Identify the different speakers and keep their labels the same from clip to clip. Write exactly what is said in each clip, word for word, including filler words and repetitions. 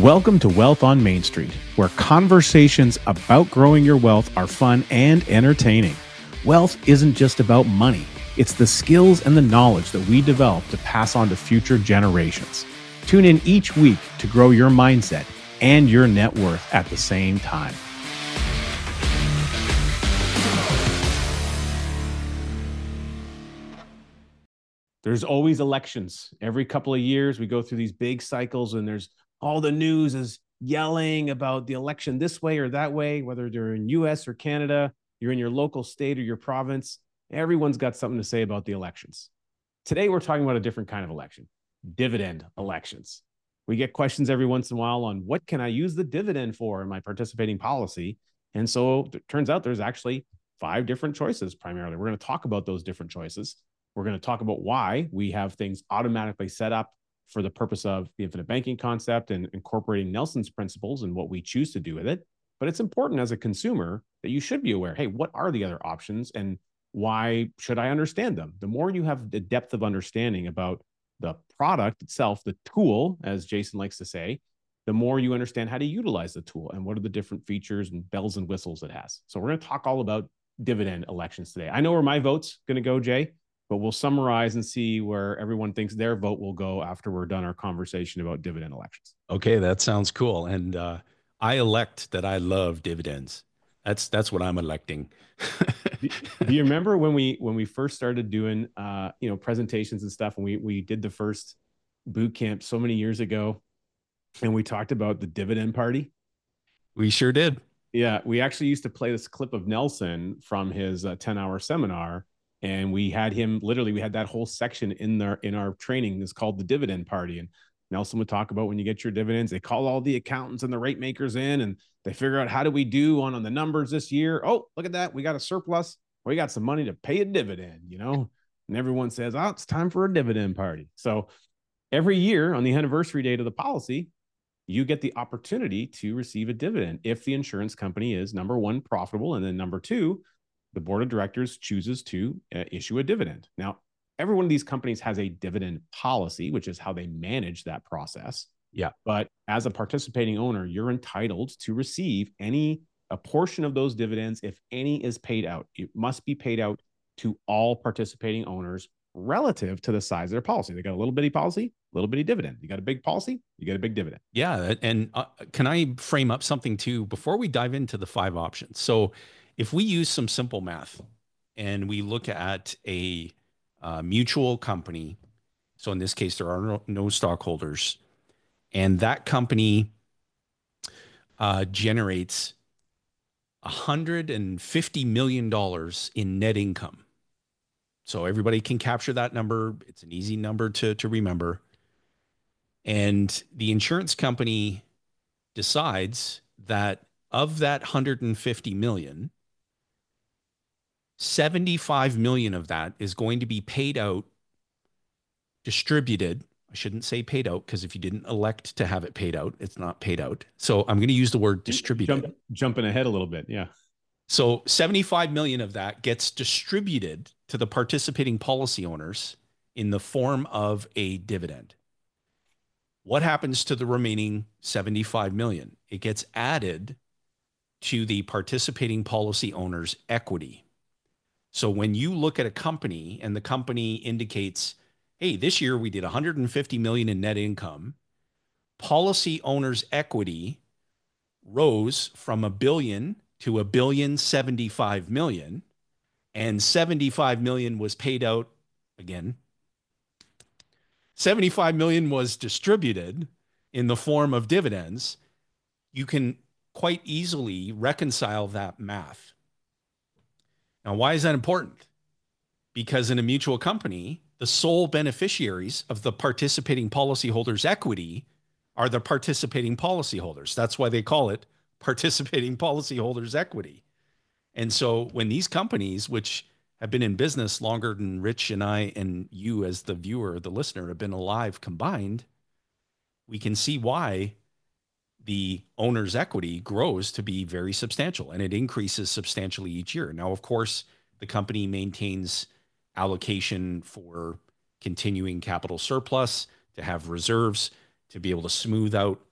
Speaker 1: Welcome to Wealth on Main Street, where conversations about growing your wealth are fun and entertaining. Wealth isn't just about money. It's the skills and the knowledge that we develop to pass on to future generations. Tune in each week to grow your mindset and your net worth at the same time. There's always elections. Every couple of years, we go through these big cycles, and there's all the news is yelling about the election this way or that way, whether they're in U S or Canada, you're in your local state or your province. Everyone's got something to say about the elections. Today, we're talking about a different kind of election, dividend elections. We get questions every once in a while on what can I use the dividend for in my participating policy? And so it turns out there's actually five different choices primarily. We're going to talk about those different choices. We're going to talk about why we have things automatically set up for the purpose of the infinite banking concept and incorporating Nelson's principles and what we choose to do with it. But it's important as a consumer that you should be aware, hey, what are the other options and why should I understand them? The more you have the depth of understanding about the product itself, the tool, as Jason likes to say, the more you understand how to utilize the tool and what are the different features and bells and whistles it has. So we're going to talk all about dividend elections today. I know where my vote's going to go, Jay, but we'll summarize and see where everyone thinks their vote will go after we're done our conversation about dividend elections.
Speaker 2: Okay, that sounds cool. And uh, I elect that I love dividends. That's that's what I'm electing.
Speaker 1: do, do you remember when we when we first started doing uh, you know presentations and stuff, and we we did the first boot camp so many years ago, and we talked about the dividend party?
Speaker 2: We sure did.
Speaker 1: Yeah, we actually used to play this clip of Nelson from his uh, ten hour seminar. And we had him literally, we had that whole section in our, in our training is called the dividend party. And Nelson would talk about when you get your dividends, they call all the accountants and the rate makers in and they figure out how do we do on, on the numbers this year. Oh, look at that. We got a surplus. We got some money to pay a dividend, you know, and everyone says, oh, it's time for a dividend party. So every year on the anniversary date of the policy, you get the opportunity to receive a dividend if the insurance company is number one, profitable. And then number two, the board of directors chooses to uh, issue a dividend. Now, every one of these companies has a dividend policy, which is how they manage that process.
Speaker 2: Yeah.
Speaker 1: But as a participating owner, you're entitled to receive any, a portion of those dividends if any is paid out. It must be paid out to all participating owners relative to the size of their policy. They got a little bitty policy, little bitty dividend. You got a big policy, you get a big dividend.
Speaker 2: Yeah. And uh, can I frame up something too before we dive into the five options? So if we use some simple math and we look at a uh, mutual company, so in this case, there are no, no stockholders, and that company uh, generates one hundred fifty million dollars in net income. So everybody can capture that number. It's an easy number to, to remember. And the insurance company decides that of that one hundred fifty million dollars, seventy-five million dollars of that is going to be paid out, distributed. I shouldn't say paid out because if you didn't elect to have it paid out, it's not paid out. So I'm going to use the word distributed.
Speaker 1: Jump, jumping ahead a little bit. Yeah.
Speaker 2: So seventy-five million dollars of that gets distributed to the participating policy owners in the form of a dividend. What happens to the remaining seventy-five million dollars? It gets added to the participating policy owners' equity. So when you look at a company and the company indicates, hey, this year we did one hundred fifty million in net income, policy owners' equity rose from a billion to a billion seventy-five million, and seventy-five million was paid out again. seventy-five million was distributed in the form of dividends. You can quite easily reconcile that math. Now, why is that important? Because in a mutual company, the sole beneficiaries of the participating policyholders' equity are the participating policyholders. That's why they call it participating policyholders' equity. And so when these companies, which have been in business longer than Rich and I and you as the viewer, the listener, have been alive combined, we can see why the owner's equity grows to be very substantial, and it increases substantially each year. Now, of course, the company maintains allocation for continuing capital surplus, to have reserves, to be able to smooth out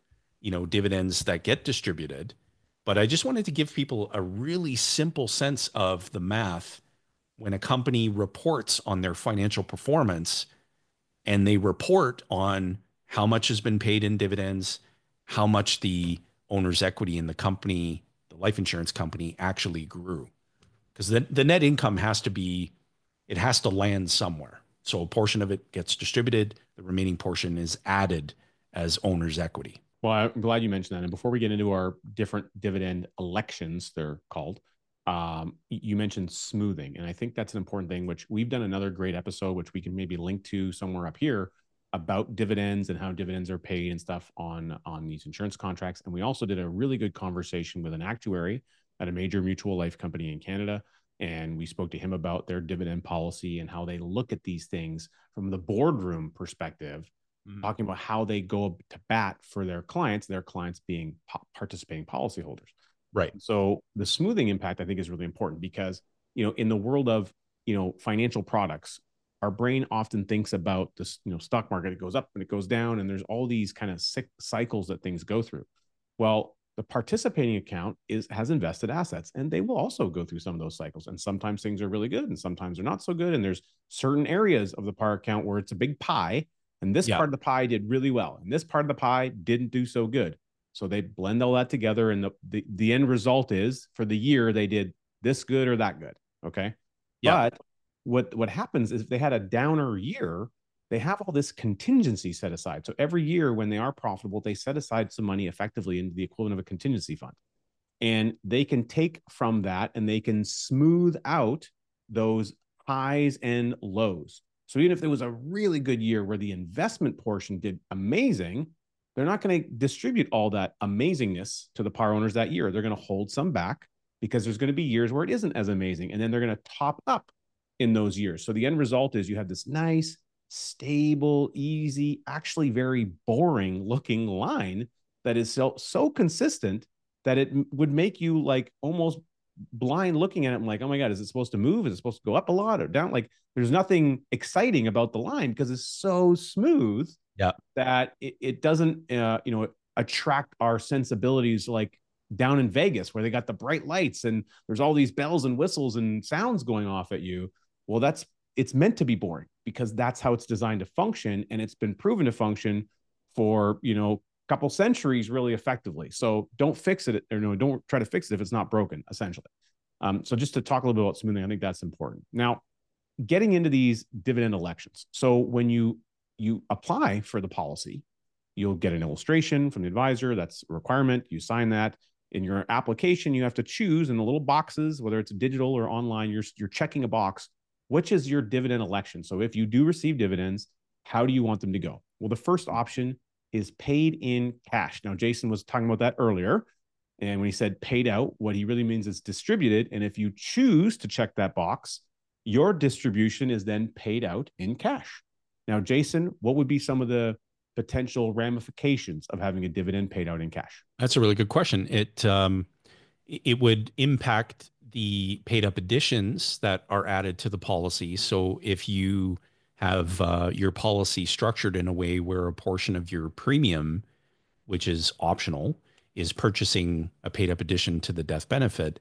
Speaker 2: you know, dividends that get distributed. But I just wanted to give people a really simple sense of the math when a company reports on their financial performance and they report on how much has been paid in dividends, how much the owner's equity in the company, the life insurance company, actually grew. Because the, the net income has to be, it has to land somewhere. So a portion of it gets distributed, the remaining portion is added as owner's equity.
Speaker 1: Well, I'm glad you mentioned that. And before we get into our different dividend elections, they're called, um, you mentioned smoothing. And I think that's an important thing, which we've done another great episode, which we can maybe link to somewhere up here about dividends and how dividends are paid and stuff on, on these insurance contracts. And we also did a really good conversation with an actuary at a major mutual life company in Canada. And we spoke to him about their dividend policy and how they look at these things from the boardroom perspective, mm-hmm. talking about how they go to bat for their clients, their clients being po- participating policyholders.
Speaker 2: Right.
Speaker 1: So the smoothing impact, I think, is really important because, you know, in the world of, you know, financial products, our brain often thinks about this, you know, stock market, it goes up and it goes down, and there's all these kind of cycles that things go through. Well, the participating account is has invested assets, and they will also go through some of those cycles. And sometimes things are really good and sometimes they're not so good. And there's certain areas of the par account where it's a big pie, and this yeah. part of the pie did really well, and this part of the pie didn't do so good. So they blend all that together, and the, the, the end result is for the year, they did this good or that good. Okay. Yeah. But what, what happens is if they had a downer year, they have all this contingency set aside. So every year when they are profitable, they set aside some money effectively into the equivalent of a contingency fund. And they can take from that and they can smooth out those highs and lows. So even if there was a really good year where the investment portion did amazing, they're not going to distribute all that amazingness to the par owners that year. They're going to hold some back because there's going to be years where it isn't as amazing. And then they're going to top up in those years. So the end result is you have this nice, stable, easy, actually very boring looking line that is so, so consistent that it would make you like almost blind looking at it. I'm like, oh my God, is it supposed to move? Is it supposed to go up a lot or down? Like there's nothing exciting about the line because it's so smooth.
Speaker 2: Yeah.
Speaker 1: That it, it doesn't, uh, you know, attract our sensibilities like down in Vegas where they got the bright lights and there's all these bells and whistles and sounds going off at you. Well, that's, it's meant to be boring because that's how it's designed to function. And it's been proven to function for, you know, a couple centuries really effectively. So don't fix it or no, don't try to fix it if it's not broken, essentially. Um, so just to talk a little bit about smoothing, I think that's important. Now, getting into these dividend elections. So when you you apply for the policy, you'll get an illustration from the advisor. That's a requirement. You sign that. In your application, you have to choose in the little boxes, whether it's digital or online, you're, you're checking a box, which is your dividend election. So if you do receive dividends, how do you want them to go? Well, the first option is paid in cash. Now, Jason was talking about that earlier. And when he said paid out, what he really means is distributed. And if you choose to check that box, your distribution is then paid out in cash. Now, Jason, what would be some of the potential ramifications of having a dividend paid out in cash?
Speaker 2: That's a really good question. It um, it would impact the paid up additions that are added to the policy. So if you have uh, your policy structured in a way where a portion of your premium, which is optional, is purchasing a paid up addition to the death benefit,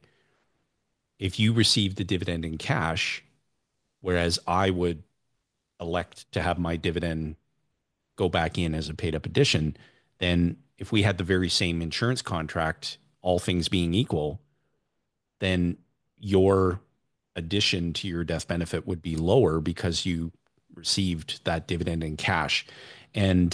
Speaker 2: if you receive the dividend in cash, whereas I would elect to have my dividend go back in as a paid up addition, then if we had the very same insurance contract, all things being equal, then your addition to your death benefit would be lower because you received that dividend in cash. And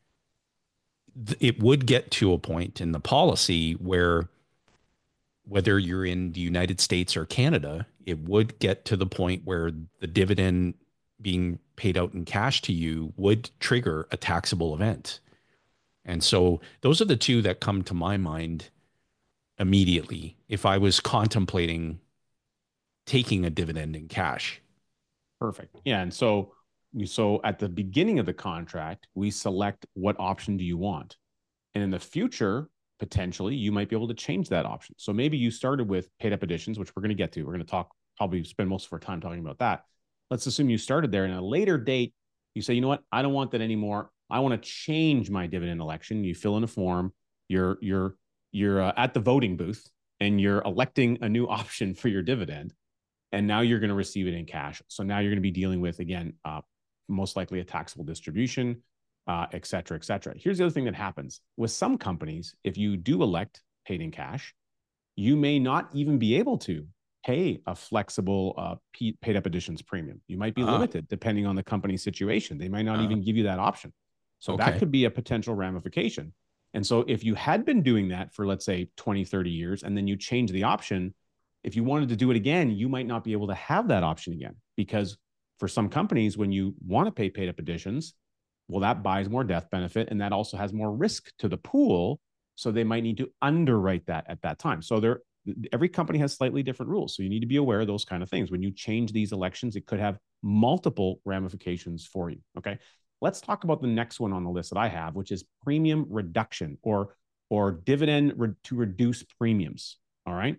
Speaker 2: th- it would get to a point in the policy where whether you're in the United States or Canada, it would get to the point where the dividend being paid out in cash to you would trigger a taxable event. And so those are the two that come to my mind immediately if I was contemplating taking a dividend in cash.
Speaker 1: Perfect. Yeah. And so, so at the beginning of the contract, we select what option do you want? And in the future, potentially, you might be able to change that option. So maybe you started with paid up additions, which we're going to get to. We're going to talk, probably spend most of our time talking about that. Let's assume you started there, and at a later date, you say, you know what, I don't want that anymore. I want to change my dividend election. You fill in a form, You're you're you're uh, at the voting booth and you're electing a new option for your dividend, and now you're going to receive it in cash. So now you're going to be dealing with, again, uh, most likely a taxable distribution, uh, et cetera, et cetera. Here's the other thing that happens with some companies. If you do elect paid in cash, you may not even be able to pay a flexible uh, paid up additions premium. You might be uh, limited depending on the company's situation. They might not uh, even give you that option. So okay. that could be a potential ramification. And so if you had been doing that for, let's say, twenty, thirty years, and then you change the option, if you wanted to do it again, you might not be able to have that option again, because for some companies, when you want to pay paid up additions, well, that buys more death benefit, and that also has more risk to the pool. So they might need to underwrite that at that time. So there, every company has slightly different rules. So you need to be aware of those kind of things. When you change these elections, it could have multiple ramifications for you. Okay. Let's talk about the next one on the list that I have, which is premium reduction, or, or dividend re- to reduce premiums. All right.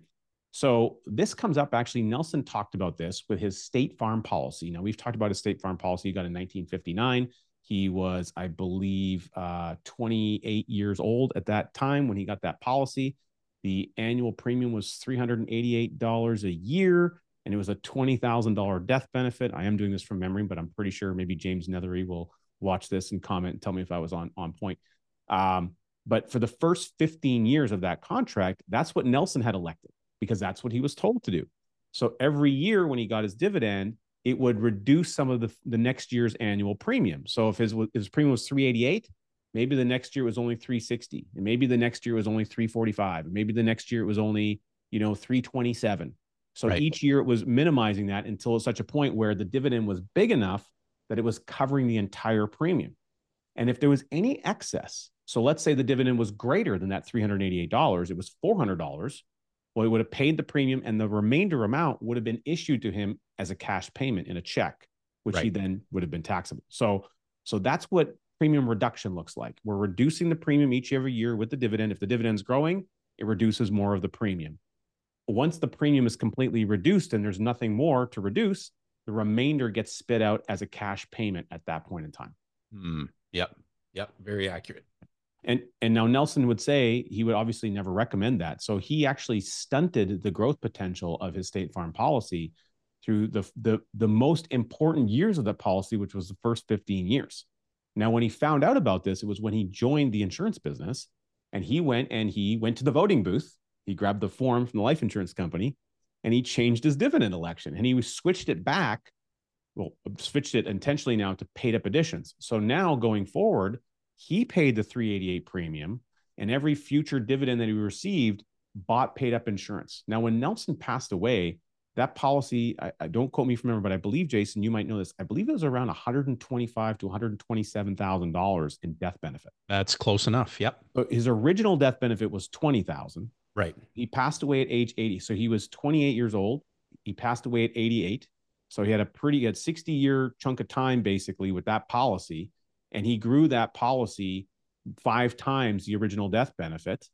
Speaker 1: So this comes up, actually, Nelson talked about this with his State Farm policy. Now, we've talked about his State Farm policy he got in nineteen fifty-nine. He was, I believe, uh, twenty-eight years old at that time when he got that policy. The annual premium was three hundred eighty-eight dollars a year, and it was a twenty thousand dollars death benefit. I am doing this from memory, but I'm pretty sure maybe James Nethery will watch this and comment and tell me if I was on, on point. Um, but for the first fifteen years of that contract, that's what Nelson had elected, because that's what he was told to do. So every year when he got his dividend, it would reduce some of the, the next year's annual premium. So if his, his premium was three eighty-eight, maybe the next year was only three sixty, and maybe the next year was only three forty-five, and maybe the next year it was only, you know, three twenty-seven. So right. each year it was minimizing that until such a point where the dividend was big enough that it was covering the entire premium. And if there was any excess, so let's say the dividend was greater than that three hundred eighty-eight dollars, it was four hundred dollars. Well, he would have paid the premium, and the remainder amount would have been issued to him as a cash payment in a check, which right. he then would have been taxable. So, so that's what premium reduction looks like. We're reducing the premium each every year with the dividend. If the dividend's growing, it reduces more of the premium. Once the premium is completely reduced and there's nothing more to reduce, the remainder gets spit out as a cash payment at that point in time.
Speaker 2: Mm, yep. Yep. Very accurate.
Speaker 1: And, and now Nelson would say he would obviously never recommend that. So he actually stunted the growth potential of his State Farm policy through the, the, the most important years of that policy, which was the first fifteen years. Now, when he found out about this, it was when he joined the insurance business, and he went and he went to the voting booth. He grabbed the form from the life insurance company, and he changed his dividend election, and he switched it back. Well, switched it intentionally now to paid up additions. So now going forward, he paid the three eighty-eight premium, and every future dividend that he received bought paid up insurance. Now, when Nelson passed away, that policy, I, I don't quote me from memory, but I believe, Jason, you might know this. I believe it was around one hundred twenty-five thousand to one hundred twenty-seven thousand dollars in death benefit.
Speaker 2: That's close enough. Yep.
Speaker 1: So his original death benefit was twenty thousand dollars.
Speaker 2: Right.
Speaker 1: He passed away at age eighty. So he was twenty-eight years old. He passed away at eighty-eight. So he had a pretty, he had sixty year chunk of time basically with that policy. And he grew that policy five times the original death benefit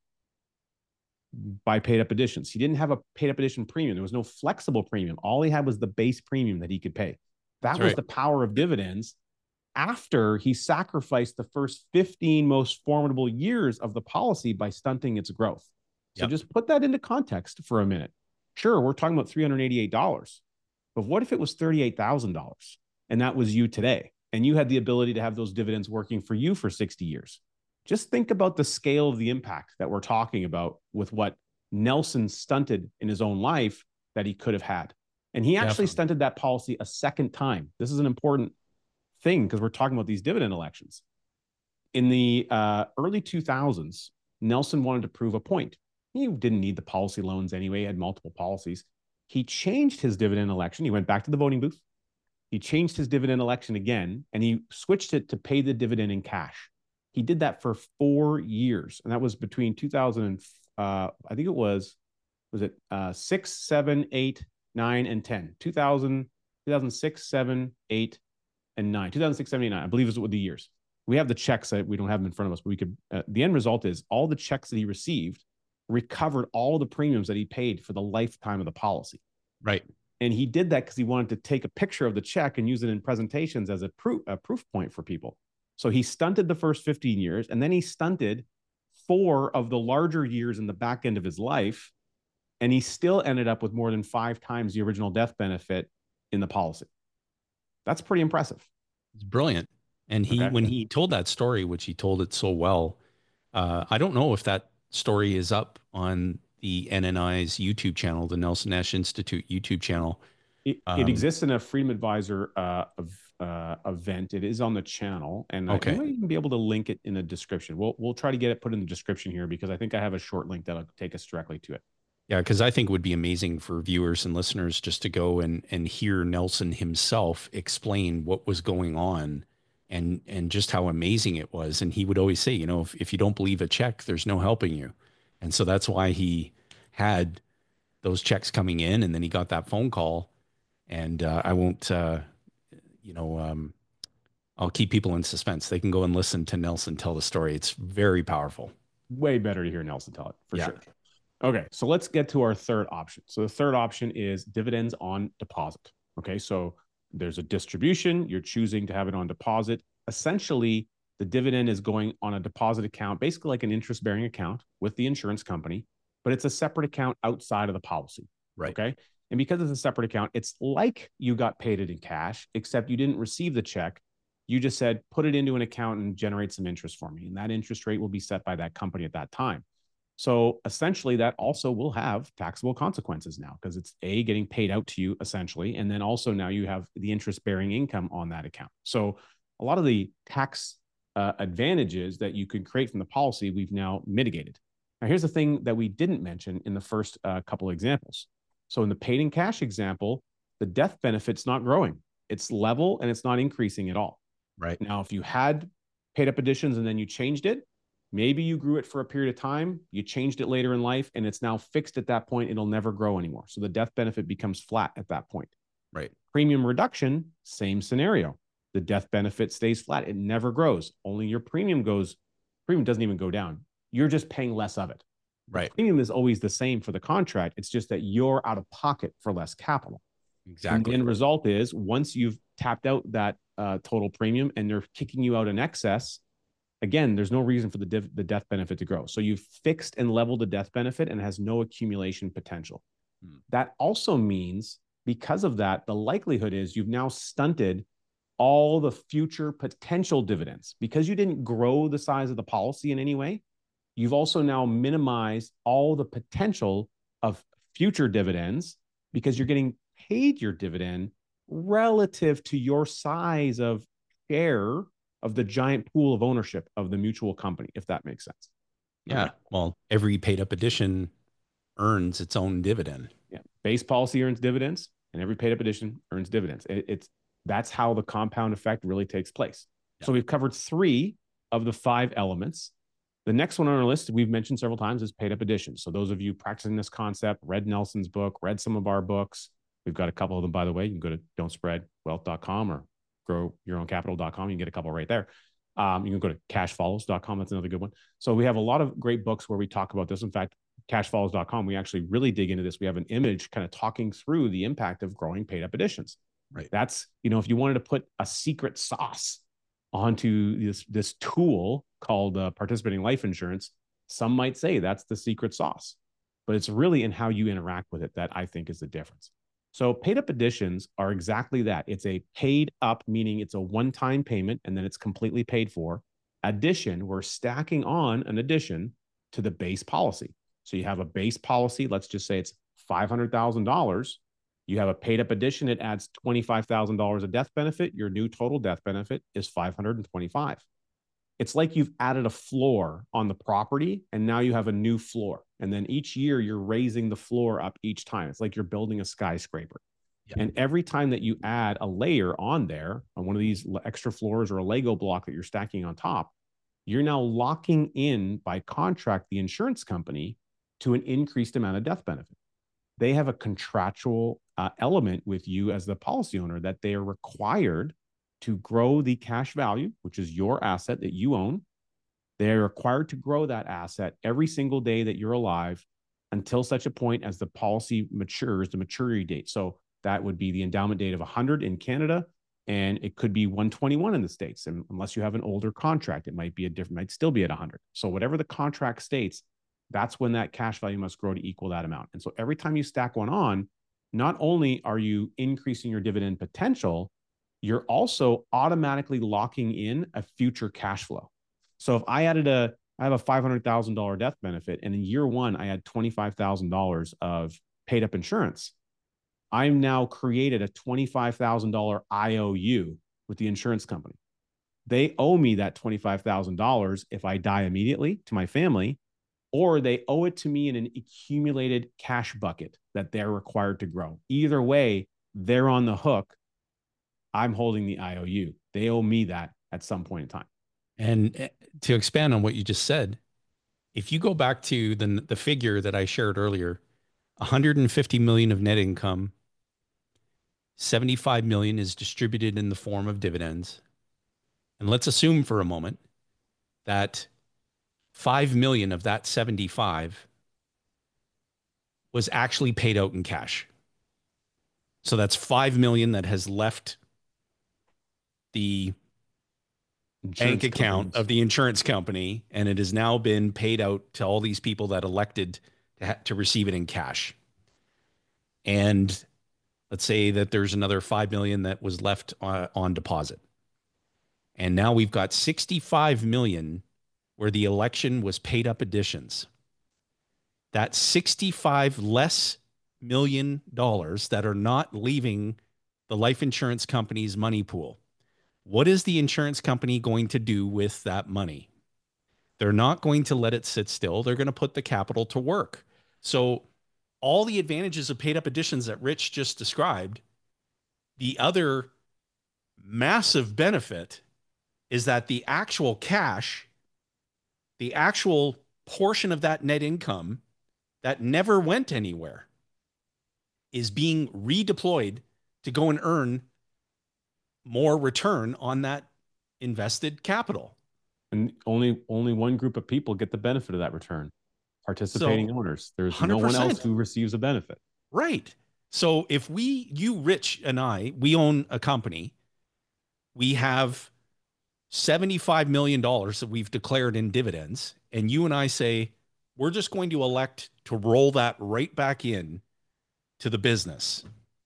Speaker 1: by paid up additions. He didn't have a paid up addition premium. There was no flexible premium. All he had was the base premium that he could pay. That That's was right. the power of dividends after he sacrificed the first fifteen most formidable years of the policy by stunting its growth. So yep. just put that into context for a minute. Sure, we're talking about three hundred eighty-eight dollars, but what if it was thirty-eight thousand dollars and that was you today? And you had the ability to have those dividends working for you for sixty years. Just think about the scale of the impact that we're talking about with what Nelson stunted in his own life that he could have had. And he actually Definitely. stunted that policy a second time. This is an important thing because we're talking about these dividend elections. In the uh, early two thousands, Nelson wanted to prove a point. He didn't need the policy loans anyway. He had multiple policies. He changed his dividend election. He went back to the voting booth. He changed his dividend election again, and he switched it to pay the dividend in cash. He did that for four years, and that was between two thousand. Uh, I think it was, was it uh, six, seven, eight, nine, and ten. two thousand, two thousand six, seven, eight, and nine. two thousand six, seven, eight, nine. I believe is what the years. We have the checks that we don't have them in front of us, but we could. Uh, the end result is all the checks that he received recovered all the premiums that he paid for the lifetime of the policy.
Speaker 2: Right.
Speaker 1: And he did that because he wanted to take a picture of the check and use it in presentations as a proof, a proof point for people. So he stunted the first fifteen years, and then he stunted four of the larger years in the back end of his life, and he still ended up with more than five times the original death benefit in the policy. That's pretty impressive.
Speaker 2: It's brilliant. And he,
Speaker 1: Okay.
Speaker 2: when he told that story, which he told it so well, uh, I don't know if that story is up on the N N I's YouTube channel, the Nelson Nash Institute YouTube channel.
Speaker 1: It,
Speaker 2: um,
Speaker 1: it exists in a Freedom Advisor uh, of, uh, event. It is on the channel, and
Speaker 2: okay.
Speaker 1: I might even be able to link it in the description. We'll we'll try to get it put in the description here because I think I have a short link that'll take us directly to it.
Speaker 2: Yeah, because I think it would be amazing for viewers and listeners just to go and and hear Nelson himself explain what was going on and and just how amazing it was. And he would always say, you know, if, if you don't believe a check, there's no helping you. And so that's why he had those checks coming in, and then he got that phone call. And uh, I won't, uh, you know, um, I'll keep people in suspense. They can go and listen to Nelson tell the story. It's very powerful.
Speaker 1: Way better to hear Nelson tell it, for
Speaker 2: Yeah.
Speaker 1: sure. Okay, so let's get to our third option. So the third option is dividends on deposit. Okay, so there's a distribution. You're choosing to have it on deposit. Essentially, the dividend is going on a deposit account, basically like an interest-bearing account with the insurance company, but it's a separate account outside of the policy.
Speaker 2: Right.
Speaker 1: Okay, and because it's a separate account, it's like you got paid it in cash, except you didn't receive the check. You just said, put it into an account and generate some interest for me. And that interest rate will be set by that company at that time. So essentially, that also will have taxable consequences now because it's A, getting paid out to you essentially. And then also now you have the interest bearing income on that account. So a lot of the tax uh, advantages that you could create from the policy, we've now mitigated. Now, here's the thing that we didn't mention in the first uh, couple of examples. So in the paid in cash example, the death benefit's not growing. It's level and it's not increasing at all.
Speaker 2: Right.
Speaker 1: Now, if you had paid up additions and then you changed it, maybe you grew it for a period of time, you changed it later in life, and it's now fixed at that point. It'll never grow anymore. So the death benefit becomes flat at that point.
Speaker 2: Right.
Speaker 1: Premium reduction, same scenario. The death benefit stays flat. It never grows. Only your premium goes, premium doesn't even go down. You're just paying less of it.
Speaker 2: Right.
Speaker 1: The premium is always the same for the contract. It's just that you're out of pocket for less capital.
Speaker 2: Exactly.
Speaker 1: And the end result is once you've tapped out that uh, total premium and they're kicking you out in excess, again, there's no reason for the div- the death benefit to grow. So you've fixed and leveled the death benefit and has no accumulation potential. Hmm. That also means because of that, the likelihood is you've now stunted all the future potential dividends. Because you didn't grow the size of the policy in any way, you've also now minimized all the potential of future dividends because you're getting paid your dividend relative to your size of share of the giant pool of ownership of the mutual company, if that makes sense.
Speaker 2: Yeah. Okay. Well, every paid up addition earns its own dividend.
Speaker 1: Yeah. Base policy earns dividends and every paid up addition earns dividends. It, it's that's how the compound effect really takes place. Yeah. So we've covered three of the five elements. The next one on our list we've mentioned several times is paid up additions. So those of you practicing this concept, read Nelson's book, read some of our books. We've got a couple of them, by the way. You can go to don't spread wealth dot com or grow your own capital dot com. You can get a couple right there. Um, you can go to cash follows dot com. That's another good one. So we have a lot of great books where we talk about this. In fact, cash follows dot com, we actually really dig into this. We have an image kind of talking through the impact of growing paid up additions.
Speaker 2: Right.
Speaker 1: That's, you know, if you wanted to put a secret sauce onto this, this tool called uh, participating life insurance, some might say that's the secret sauce, but it's really in how you interact with it that I think is the difference. So paid up additions are exactly that. It's a paid up, meaning it's a one-time payment and then it's completely paid for. Addition, we're stacking on an addition to the base policy. So you have a base policy, let's just say it's five hundred thousand dollars. You have a paid up addition, it adds twenty-five thousand dollars of death benefit. Your new total death benefit is five hundred twenty-five. It's like you've added a floor on the property and now you have a new floor. And then each year you're raising the floor up each time. It's like you're building a skyscraper. Yeah. And every time that you add a layer on there, on one of these extra floors or a Lego block that you're stacking on top, you're now locking in by contract the insurance company to an increased amount of death benefit. They have a contractual uh, element with you as the policy owner that they are required to grow the cash value, which is your asset that you own. They're required to grow that asset every single day that you're alive until such a point as the policy matures, the maturity date. So that would be the endowment date of one hundred in Canada and it could be one twenty-one in the States. And unless you have an older contract, it might be a different, might still be at one hundred. So whatever the contract states, that's when that cash value must grow to equal that amount. And so every time you stack one on, not only are you increasing your dividend potential, you're also automatically locking in a future cash flow. So if I added a, I have a five hundred thousand dollars death benefit, and in year one, I had twenty-five thousand dollars of paid up insurance, I've now created a twenty-five thousand dollars I O U with the insurance company. They owe me that twenty-five thousand dollars if I die immediately to my family, or they owe it to me in an accumulated cash bucket that they're required to grow. Either way, they're on the hook. I'm holding the I O U. They owe me that at some point in time.
Speaker 2: And to expand on what you just said, if you go back to the, the figure that I shared earlier, one hundred fifty million of net income, seventy-five million is distributed in the form of dividends. And let's assume for a moment that five million of that seventy-five was actually paid out in cash. So that's five million that has left the insurance bank account companies of the insurance company, and it has now been paid out to all these people that elected to, ha- to receive it in cash. And let's say that there's another five million that was left uh, on deposit. And now we've got sixty-five million where the election was paid up additions. That's sixty-five less million dollars that are not leaving the life insurance company's money pool. What is the insurance company going to do with that money? They're not going to let it sit still. They're going to put the capital to work. So all the advantages of paid up additions that Rich just described, the other massive benefit is that the actual cash, the actual portion of that net income that never went anywhere, is being redeployed to go and earn more return on that invested capital.
Speaker 1: And only only one group of people get the benefit of that return: participating so, owners. There's one hundred percent. No one else who receives a benefit.
Speaker 2: Right. So if we, you, Rich, and I, we own a company, we have seventy-five million dollars that we've declared in dividends, and you and I say, we're just going to elect to roll that right back in to the business.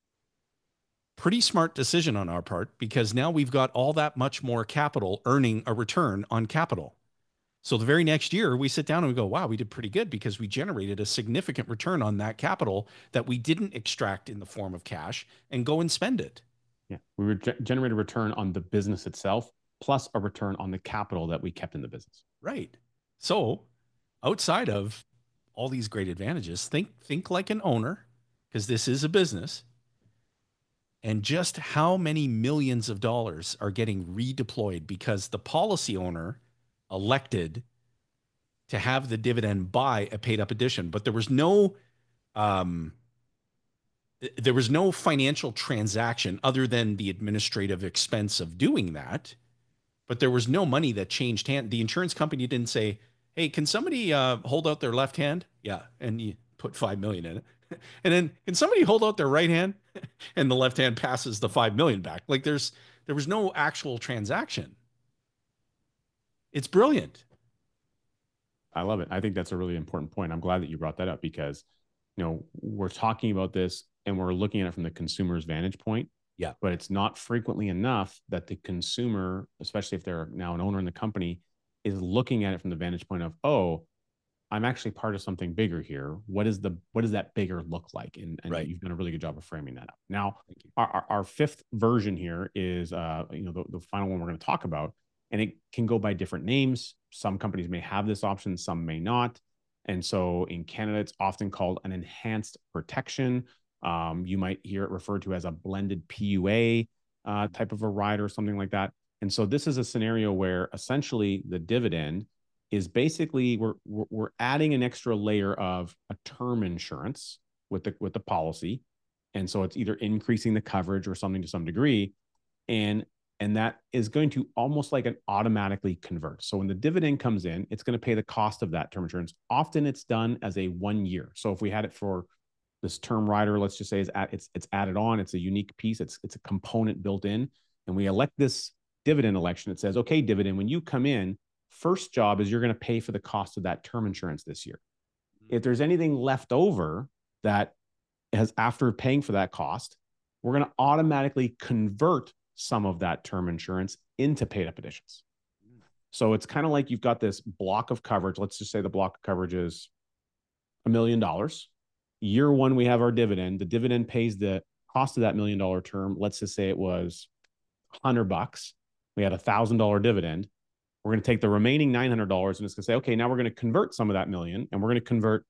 Speaker 2: Pretty smart decision on our part, because now we've got all that much more capital earning a return on capital. So the very next year we sit down and we go, wow, we did pretty good because we generated a significant return on that capital that we didn't extract in the form of cash and go and spend it.
Speaker 1: Yeah, we would ge- generate a return on the business itself, plus a return on the capital that we kept in the business.
Speaker 2: Right. So outside of all these great advantages, think, think like an owner, because this is a business. And just how many millions of dollars are getting redeployed because the policy owner elected to have the dividend buy a paid up addition, but there was no, um, there was no financial transaction other than the administrative expense of doing that. But there was no money that changed hand. The insurance company didn't say, hey, can somebody uh, hold out their left hand? Yeah. And you put five million in it. And then can somebody hold out their right hand? And the left hand passes the five million back. Like there's, there was no actual transaction. It's brilliant.
Speaker 1: I love it. I think that's a really important point. I'm glad that you brought that up, because, you know, we're talking about this and we're looking at it from the consumer's vantage point.
Speaker 2: Yeah.
Speaker 1: But it's not frequently enough that the consumer, especially if they're now an owner in the company, is looking at it from the vantage point of, oh, I'm actually part of something bigger here. What is the, what does that bigger look like? And, and right. You've done a really good job of framing that up. Now, our, our, our fifth version here is, uh, you know, the, the final one we're going to talk about, and it can go by different names. Some companies may have this option, some may not. And so in Canada, it's often called an enhanced protection. Um, you might hear it referred to as a blended P U A uh, type of a rider or something like that. And so this is a scenario where essentially the dividend is basically we're we're adding an extra layer of a term insurance with the with the policy, and so it's either increasing the coverage or something to some degree, and and that is going to almost like an automatically convert. So when the dividend comes in, it's going to pay the cost of that term insurance. Often it's done as a one year. So if we had it for this term rider, let's just say is at, it's it's added on, it's a unique piece, it's it's a component built in. and we elect this dividend election, it says, okay, dividend, when you come in, first job is you're going to pay for the cost of that term insurance this year. If there's anything left over that has after paying for that cost, we're going to automatically convert some of that term insurance into paid up additions. So it's kind of like you've got this block of coverage. Let's just say the block of coverage is a million dollars. Year one, we have our dividend. The dividend pays the cost of that million dollar term. Let's just say it was a hundred bucks. We had a thousand dollar dividend. We're going to take the remaining nine hundred dollars and it's going to say, okay, now we're going to convert some of that million and we're going to convert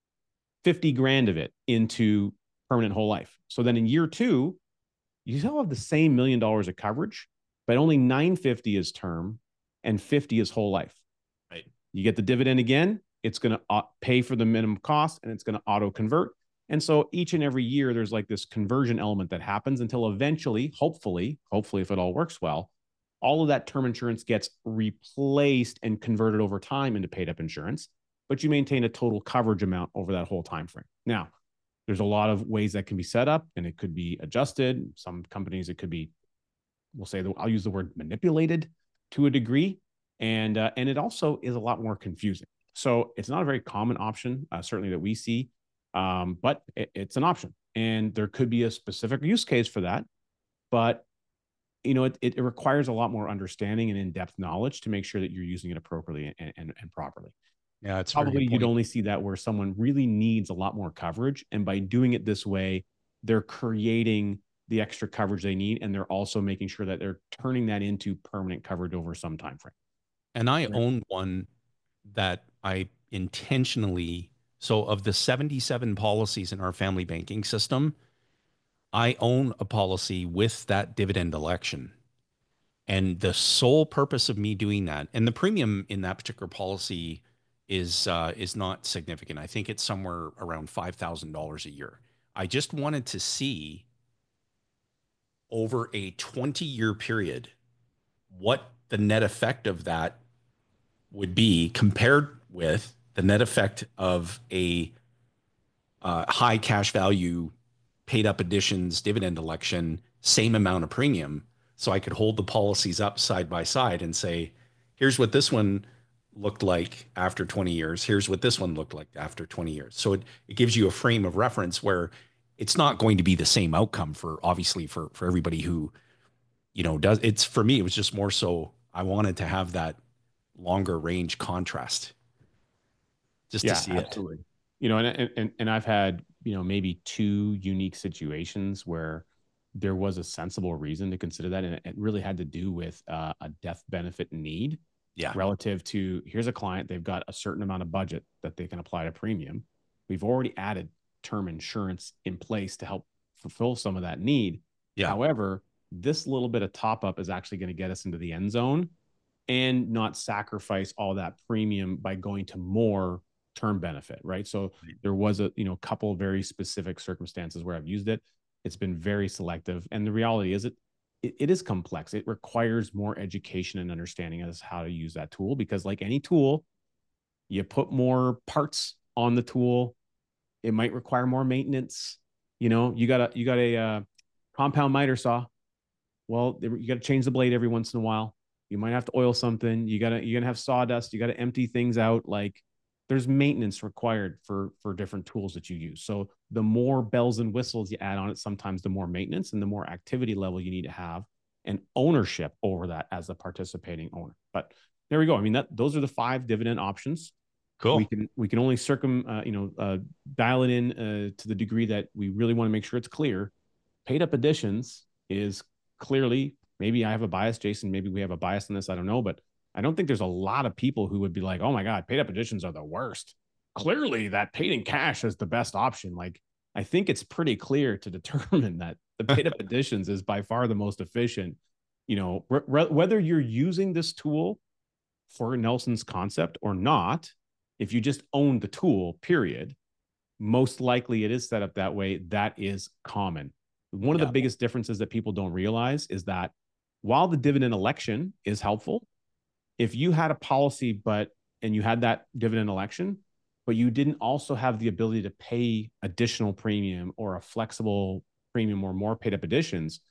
Speaker 1: fifty grand of it into permanent whole life. So then in year two, you still have the same million dollars of coverage, but only nine fifty is term and fifty is whole life.
Speaker 2: Right.
Speaker 1: You get the dividend again, it's going to pay for the minimum cost and it's going to auto convert. And so each and every year, there's like this conversion element that happens until eventually, hopefully, hopefully, if it all works well, all of that term insurance gets replaced and converted over time into paid up insurance, but you maintain a total coverage amount over that whole time frame. Now, there's a lot of ways that can be set up and it could be adjusted. Some companies, it could be, we'll say, I'll use the word manipulated to a degree. And, uh, and it also is a lot more confusing. So it's not a very common option, uh, certainly that we see, um, but it, it's an option. And there could be a specific use case for that. But, you know, it, it requires a lot more understanding and in-depth knowledge to make sure that you're using it appropriately and, and, and properly.
Speaker 2: Yeah, it's
Speaker 1: probably you'd only see that where someone really needs a lot more coverage. And by doing it this way, they're creating the extra coverage they need. And they're also making sure that they're turning that into permanent coverage over some time frame.
Speaker 2: And I right. own one that I intentionally, so of the seventy-seven policies in our family banking system, I own a policy with that dividend election. And the sole purpose of me doing that, and the premium in that particular policy is uh, is not significant. I think it's somewhere around five thousand dollars a year. I just wanted to see over a twenty year period what the net effect of that would be compared with the net effect of a uh, high cash value paid up additions dividend election, same amount of premium. So I could hold the policies up side by side and say, here's what this one looked like after twenty years. Here's what this one looked like after twenty years. So it, it gives you a frame of reference where it's not going to be the same outcome for obviously for, for everybody who, you know, does it's for me, it was just more so I wanted to have that longer range contrast just
Speaker 1: yeah,
Speaker 2: to see
Speaker 1: absolutely.
Speaker 2: it.
Speaker 1: You know, and, and, and I've had, you know, maybe two unique situations where there was a sensible reason to consider that. And it really had to do with uh, a death benefit need.
Speaker 2: Yeah.
Speaker 1: Relative to, here's a client, they've got a certain amount of budget that they can apply to premium. We've already added term insurance in place to help fulfill some of that need.
Speaker 2: Yeah.
Speaker 1: However, this little bit of top up is actually going to get us into the end zone and not sacrifice all that premium by going to more term benefit, right? So there was a, you know, couple of very specific circumstances where I've used it. It's been very selective. And the reality is it, it, it is complex. It requires more education and understanding as how to use that tool, because like any tool, you put more parts on the tool, it might require more maintenance. You know, you got a, you got a uh, compound miter saw. Well, you got to change the blade every once in a while. You might have to oil something. You gotta, you're gonna have sawdust. You got to empty things out. Like there's maintenance required for, for different tools that you use. So the more bells and whistles you add on it, sometimes the more maintenance and the more activity level you need to have and ownership over that as a participating owner. But there we go. I mean, that those are the five dividend options.
Speaker 2: Cool.
Speaker 1: We can, we can only circum, uh, you know, uh, dial it in uh, to the degree that we really want to make sure it's clear. Paid up additions is clearly, maybe I have a bias, Jason, maybe we have a bias in this. I don't know, but I don't think there's a lot of people who would be like, oh my God, paid up additions are the worst. Clearly that paid in cash is the best option. Like, I think it's pretty clear to determine that the paid up additions is by far the most efficient. You know, whether you're using this tool for Nelson's concept or not, if you just own the tool, period, most likely it is set up that way. That is common. One of yeah. the biggest differences that people don't realize is that while the dividend election is helpful, if you had a policy, but, and you had that dividend election, but you didn't also have the ability to pay additional premium or a flexible premium or more paid up additions,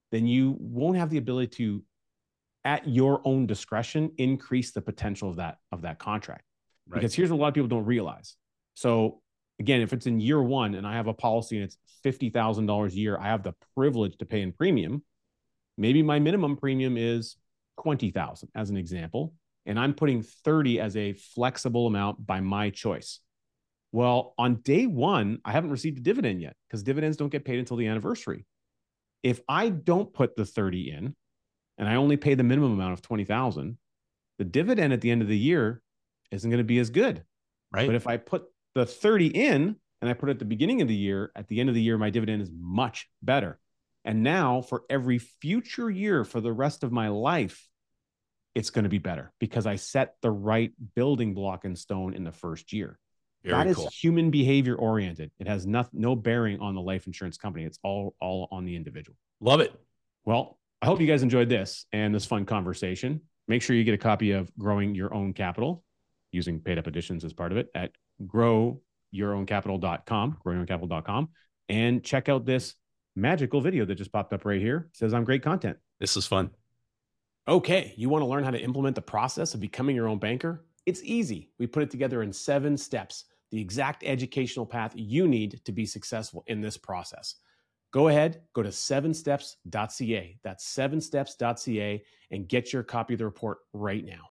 Speaker 1: then you won't have the ability to, at your own discretion, increase the potential of that of that contract. Right. Because here's what a lot of people don't realize. So again, if it's in year one and I have a policy and it's fifty thousand dollars a year, I have the privilege to pay in premium. Maybe my minimum premium is twenty thousand dollars as an example, and I'm putting thirty as a flexible amount by my choice. Well, on day one, I haven't received a dividend yet because dividends don't get paid until the anniversary. If I don't put the thirty in and I only pay the minimum amount of twenty thousand dollars, the dividend at the end of the year isn't going to be as good. Right. But if I put the thirty in and I put it at the beginning of the year, at the end of the year, my dividend is much better. And now for every future year for the rest of my life, it's going to be better because I set the right building block in stone in the first year. Very that is cool. Human behavior oriented. It has no, no bearing on the life insurance company. It's all, all on the individual.
Speaker 2: Love it.
Speaker 1: Well, I hope you guys enjoyed this and this fun conversation. Make sure you get a copy of Growing Your Own Capital using paid up editions as part of it at grow your own capital dot com, grow your own capital dot com, and check out this magical video that just popped up right here. It says I'm great content.
Speaker 2: This is fun.
Speaker 1: Okay, you want to learn how to implement the process of becoming your own banker? It's easy. We put it together in seven steps, the exact educational path you need to be successful in this process. Go ahead, go to seven steps dot c a. That's seven steps dot c a and get your copy of the report right now.